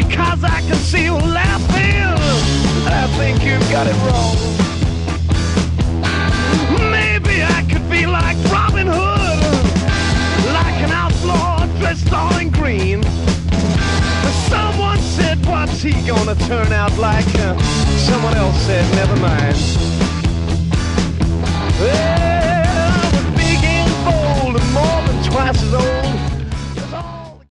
'cause I can see you laughing. I think you've got it wrong. Maybe I could be like Robin Hood, like an outlaw dressed all in green. But someone said, what's he gonna turn out like? Someone else said, never mind.